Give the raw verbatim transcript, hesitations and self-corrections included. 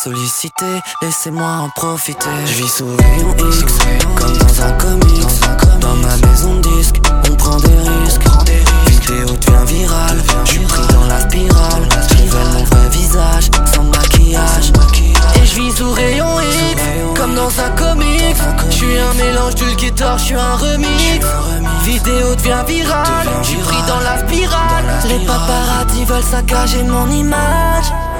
sollicité, laissez-moi en profiter. Je vis sous rayon X, comme dans un comics. Dans ma maison de disque, on prend des risques. Vidéo devient virale, j'suis pris dans la spirale. J'révèle mon vrai visage, sans maquillage. Et je vis sous rayon X, comme dans un comics. J'suis un mélange d'Ulgator, j'suis un remix. Vidéo devient virale, j'suis pris dans la spirale. Les paparazzis veulent saccager mon image.